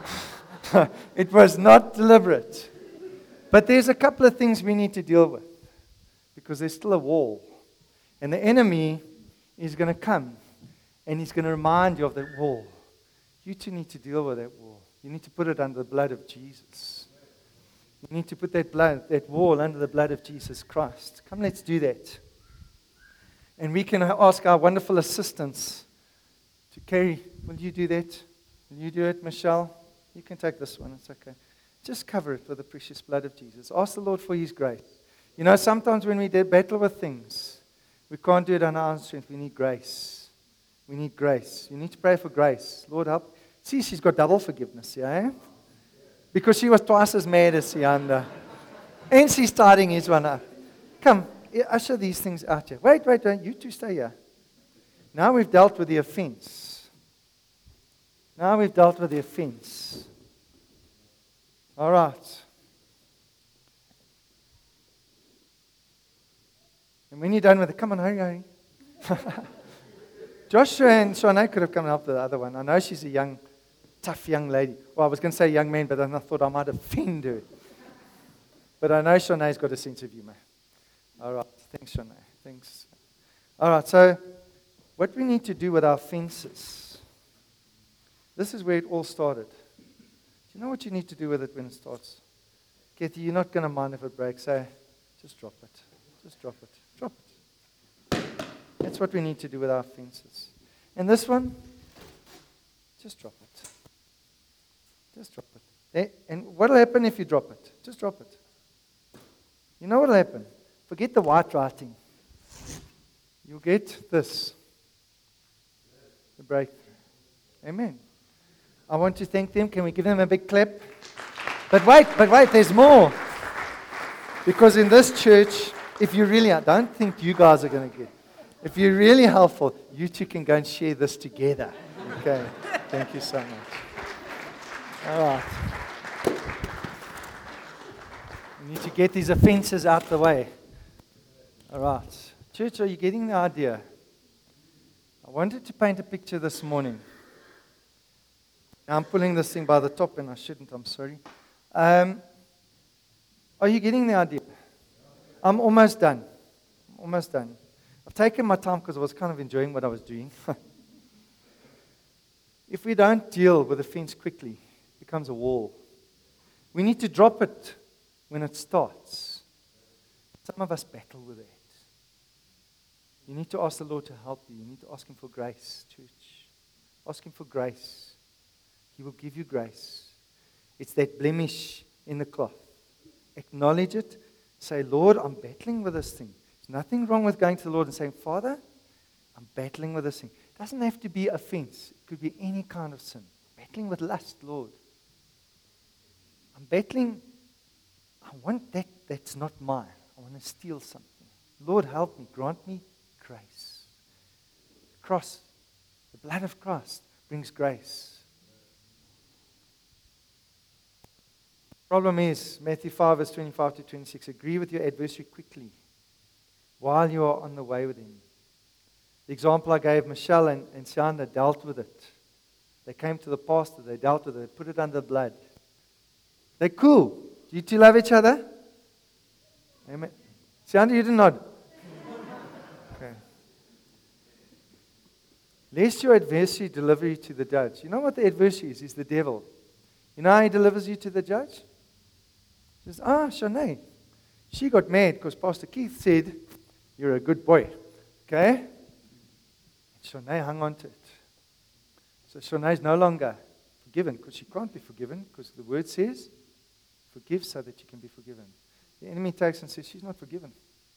it was not deliberate. But there's a couple of things we need to deal with because there's still a wall. And the enemy is going to come and he's going to remind you of that wall. You two need to deal with that wall. You need to put it under the blood of Jesus. You need to put that blood, that wall under the blood of Jesus Christ. Come, let's do that. And we can ask our wonderful assistants to carry. Will you do that? Will you do it, Michelle? You can take this one. It's okay. Just cover it with the precious blood of Jesus. Ask the Lord for His grace. You know, sometimes when we battle with things, we can't do it on our own strength. We need grace. We need grace. You need to pray for grace. Lord, help. See, she's got double forgiveness, yeah? Because she was twice as mad as Sianda. And she's starting his one up. Come, usher these things out here. Wait, wait, wait. You two stay here. Now we've dealt with the offense. Now we've dealt with the offense. All right. And when you're done with it, come on, hurry, hurry. Joshua and Shanae could have come and helped the other one. I know she's a young, tough young lady. Well, I was going to say young man, but then I thought I might offend her. But I know Shanae's got a sense of humor. All right. Thanks, Shanae. Thanks. All right. So what we need to do with our offenses, this is where it all started. Do you know what you need to do with it when it starts? Kathy, you're not going to mind if it breaks. Say, just drop it. Just drop it. Drop it. That's what we need to do with our offenses. And this one, just drop it. Just drop it. And what will happen if you drop it? Just drop it. You know what will happen? Forget the white writing. You'll get this. The breakthrough. Amen. I want to thank them. Can we give them a big clap? But wait, but wait, there's more. Because in this church, if you really, I don't think you guys are going to get, if you're really helpful, you two can go and share this together. Okay, thank you so much. All right. We need to get these offenses out the way. All right. Church, are you getting the idea? I wanted to paint a picture this morning. Now I'm pulling this thing by the top and I shouldn't, I'm sorry. Um, are you getting the idea? I'm almost done. I'm almost done. I've taken my time because I was kind of enjoying what I was doing. If we don't deal with the fence quickly, it becomes a wall. We need to drop it when it starts. Some of us battle with it. You need to ask the Lord to help you. You need to ask Him for grace, church. Ask Him for grace. He will give you grace. It's that blemish in the cloth. Acknowledge it. Say, Lord, I'm battling with this thing. There's nothing wrong with going to the Lord and saying, Father, I'm battling with this thing. It doesn't have to be offense. It could be any kind of sin. Battling with lust, Lord. I'm battling. I want that that's not mine. I want to steal something. Lord, help me. Grant me grace. The cross, the blood of Christ brings grace. Problem is, Matthew five, verse twenty-five to twenty-six, agree with your adversary quickly while you are on the way with him. The example I gave, Michelle and, and Sianda dealt with it. They came to the pastor, they dealt with it, they put it under blood. They're cool. Do you two love each other? Amen. Sianda, you did not. Okay. Lest your adversary deliver you to the judge. You know what the adversary is? He's the devil. You know how he delivers you to the judge? He says, ah, Shanae, she got mad because Pastor Keith said, you're a good boy. Okay? And Shanae hung on to it. So Shanae is no longer forgiven because she can't be forgiven because the word says, forgive so that you can be forgiven. The enemy takes and says, she's not forgiven.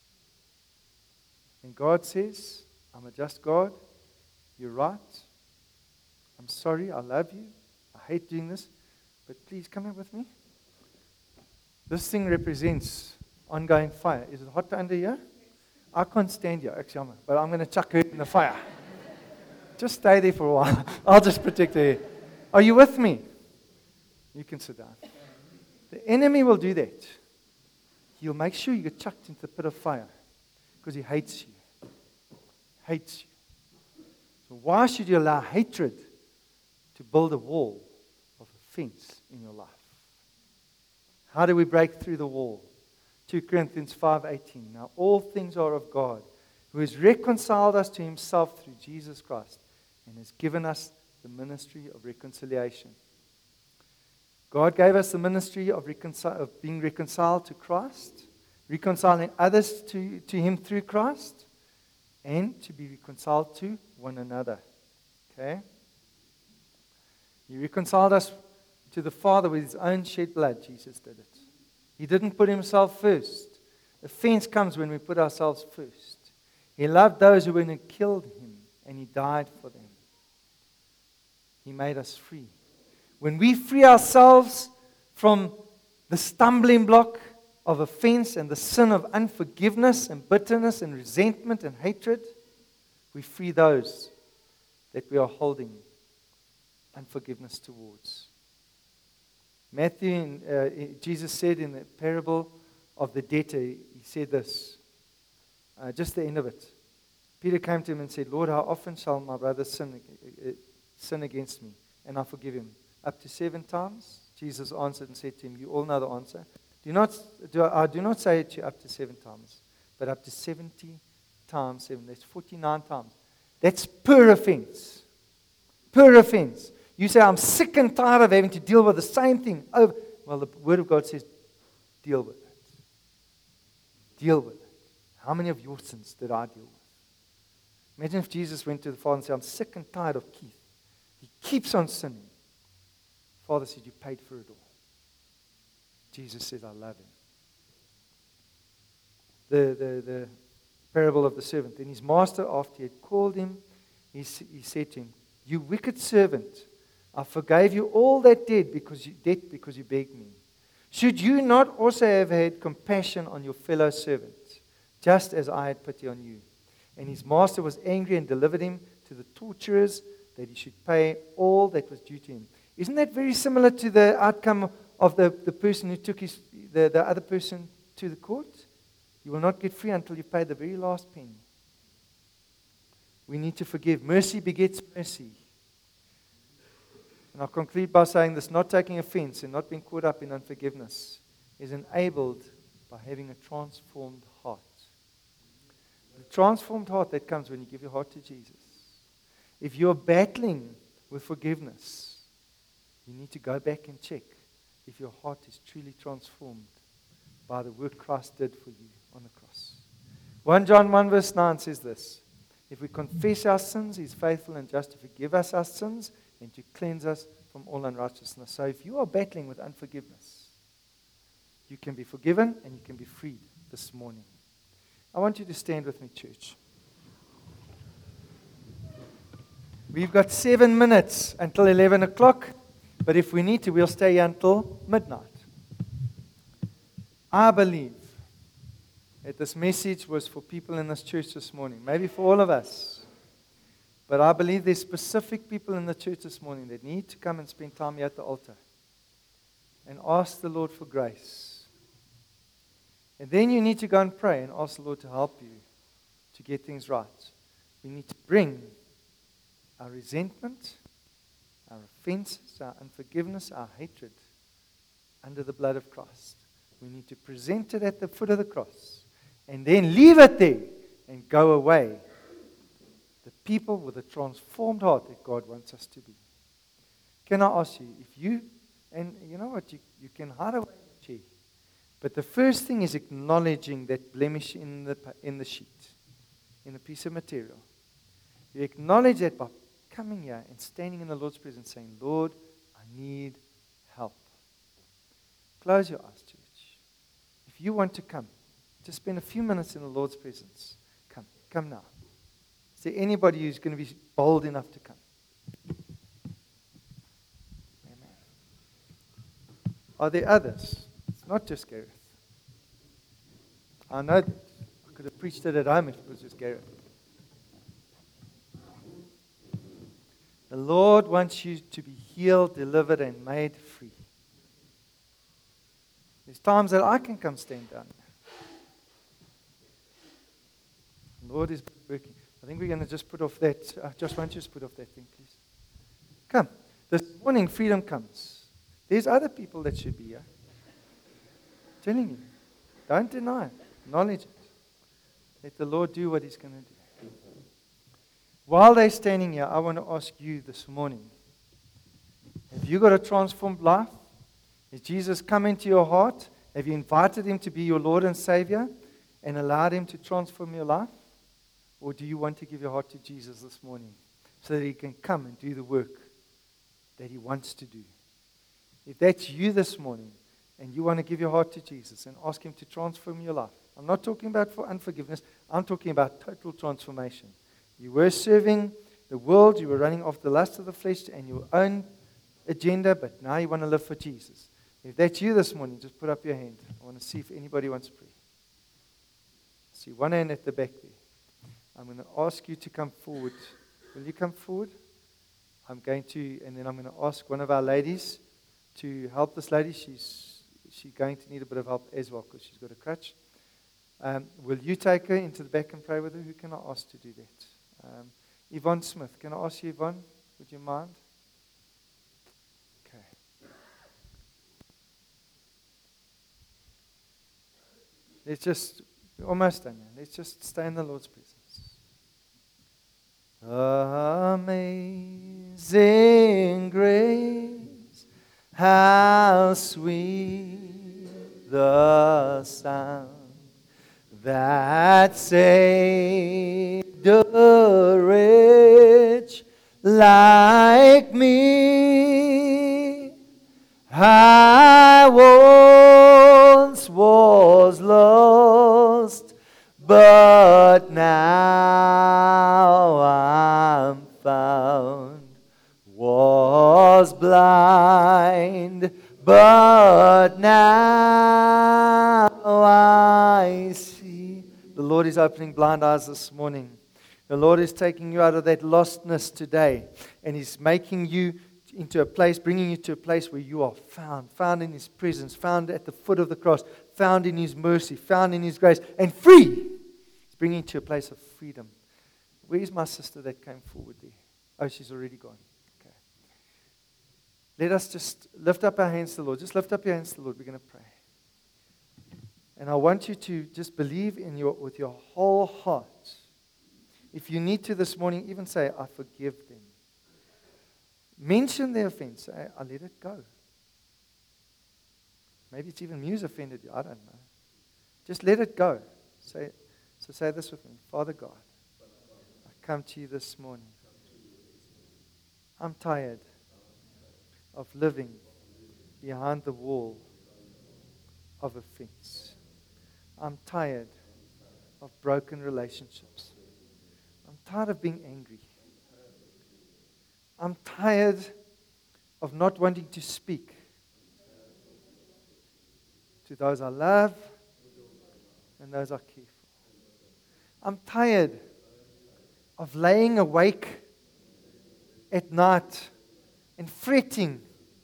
And God says, I'm a just God. You're right. I'm sorry. I love you. I hate doing this. But please come here with me. This thing represents ongoing fire. Is it hot under here? I can't stand here, actually, but I'm going to chuck her in the fire. Just stay there for a while. I'll just protect her. Are you with me? You can sit down. The enemy will do that. He'll make sure you get chucked into the pit of fire because he hates you. Hates you. So why should you allow hatred to build a wall of offense in your life? How do we break through the wall? Second Corinthians five eighteen. Now all things are of God, who has reconciled us to himself through Jesus Christ and has given us the ministry of reconciliation. God gave us the ministry of, reconcil- of being reconciled to Christ, reconciling others to, to him through Christ, and to be reconciled to one another. Okay? He reconciled us to the Father with his own shed blood. Jesus did it. He didn't put himself first. Offense comes when we put ourselves first. He loved those who went and killed him, and he died for them. He made us free. When we free ourselves from the stumbling block of offense and the sin of unforgiveness and bitterness and resentment and hatred, we free those that we are holding unforgiveness towards. Matthew, uh, Jesus said in the parable of the debtor, he said this, uh, just the end of it. Peter came to him and said, Lord, how often shall my brother sin, uh, sin against me, and I forgive him? Up to seven times? Jesus answered and said to him, you all know the answer. Do not, do, I do not say it to you up to seven times, but up to seventy times seven. That's forty-nine times. That's per offense. Per offense. You say, I'm sick and tired of having to deal with the same thing over. Well, the Word of God says, deal with it. Deal with it. How many of your sins did I deal with? Imagine if Jesus went to the Father and said, I'm sick and tired of Keith. He keeps on sinning. The Father said, you paid for it all. Jesus said, I love him. The, the, the parable of the servant. Then his master, after he had called him, he, he said to him, you wicked servant, I forgave you all that debt because you, debt because you begged me. Should you not also have had compassion on your fellow servants, just as I had pity on you? And his master was angry and delivered him to the torturers, that he should pay all that was due to him. Isn't that very similar to the outcome of the, the person who took his, the, the other person to the court? You will not get free until you pay the very last penny. We need to forgive. Mercy begets mercy. And I'll conclude by saying this: not taking offense and not being caught up in unforgiveness is enabled by having a transformed heart. The transformed heart that comes when you give your heart to Jesus. If you're battling with forgiveness, you need to go back and check if your heart is truly transformed by the work Christ did for you on the cross. First John one verse nine says this: if we confess our sins, He is faithful and just to forgive us our sins and to cleanse us from all unrighteousness. So if you are battling with unforgiveness, you can be forgiven and you can be freed this morning. I want you to stand with me, church. We've got seven minutes until eleven o'clock, but if we need to, we'll stay here until midnight. I believe that this message was for people in this church this morning, maybe for all of us. But I believe there's specific people in the church this morning that need to come and spend time here at the altar and ask the Lord for grace. And then you need to go and pray and ask the Lord to help you to get things right. We need to bring our resentment, our offenses, our unforgiveness, our hatred under the blood of Christ. We need to present it at the foot of the cross and then leave it there and go away. The people with a transformed heart that God wants us to be. Can I ask you, if you, and you know what, you, you can hide away in the chair, but the first thing is acknowledging that blemish in the, in the sheet, in a piece of material. You acknowledge that by coming here and standing in the Lord's presence saying, Lord, I need help. Close your eyes, church. If you want to come, just spend a few minutes in the Lord's presence. Come, come now. Is there anybody who's going to be bold enough to come? Amen. Are there others? It's not just Gareth. I know that. I could have preached it at home if it was just Gareth. The Lord wants you to be healed, delivered, and made free. There's times that I can come stand down. The Lord is working. I think we're going to just put off that. Uh, Josh, won't you just put off that thing, please? Come. This morning, freedom comes. There's other people that should be here. I'm telling you. Don't deny it. Acknowledge it. Let the Lord do what He's going to do. While they're standing here, I want to ask you this morning, have you got a transformed life? Has Jesus come into your heart? Have you invited Him to be your Lord and Savior and allowed Him to transform your life? Or do you want to give your heart to Jesus this morning so that He can come and do the work that He wants to do? If that's you this morning and you want to give your heart to Jesus and ask Him to transform your life, I'm not talking about for unforgiveness, I'm talking about total transformation. You were serving the world, you were running after the lust of the flesh and your own agenda, but now you want to live for Jesus. If that's you this morning, just put up your hand. I want to see if anybody wants to pray. See one hand at the back there. I'm going to ask you to come forward. Will you come forward? I'm going to, and then I'm going to ask one of our ladies to help this lady. She's she's going to need a bit of help as well because she's got a crutch. Um, will you take her into the back and pray with her? Who can I ask to do that? Um, Yvonne Smith. Can I ask you, Yvonne? Would you mind? Okay. Let's just, we're almost done now. Let's just stay in the Lord's presence. Amazing grace, how sweet the sound that saved a wretch like me. I once was lost, but now I'm found, was Lord is opening blind eyes this morning. The Lord is taking you out of that lostness today, and He's making you into a place, bringing you to a place where you are found, found in His presence, found at the foot of the cross, found in His mercy, found in His grace, and free. He's bringing you to a place of freedom. Where's my sister that came forward there? Oh, she's already gone. Okay. Let us just lift up our hands to the Lord. Just lift up your hands to the Lord. We're going to pray. And I want you to just believe in your with your whole heart. If you need to this morning, even say, I forgive them. Mention the offense. Say, I let it go. Maybe it's even me who's offended you. I don't know. Just let it go. Say, so say this with me. Father God, I come to you this morning. I'm tired of living behind the wall of offense. I'm tired of broken relationships. I'm tired of being angry. I'm tired of not wanting to speak to those I love and those I care for. I'm tired of laying awake at night and fretting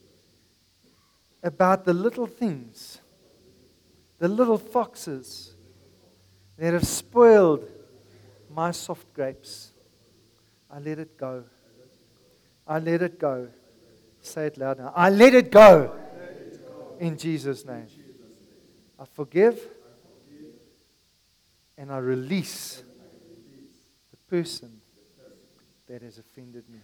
about the little things, the little foxes that have spoiled my soft grapes. I let it go. I let it go. Say it loud now. I let it go. In Jesus' name. I forgive and I release the person that has offended me.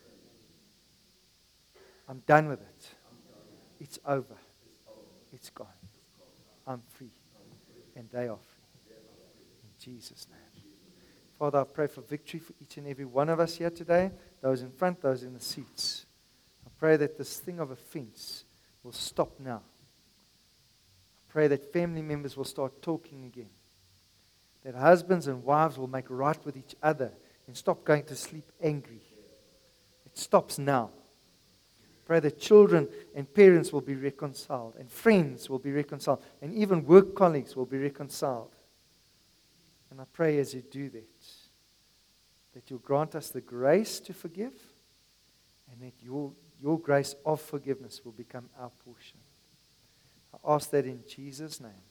I'm done with it. It's over. It's gone. I'm free. And they are free. In Jesus' name. Father, I pray for victory for each and every one of us here today. Those in front, those in the seats. I pray that this thing of offense will stop now. I pray that family members will start talking again. That husbands and wives will make right with each other and stop going to sleep angry. It stops now. Pray that children and parents will be reconciled, and friends will be reconciled, and even work colleagues will be reconciled. And I pray as you do that, that you'll grant us the grace to forgive, and that your, your grace of forgiveness will become our portion. I ask that in Jesus' name.